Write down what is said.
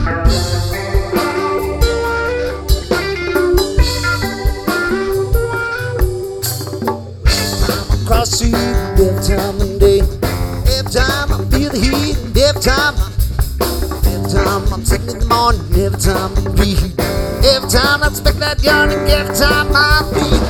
Cross street every time of day, every time I feel the heat, every time I'm sick in the morning, every time I breathe, every time I expect that yearning, every time I breathe.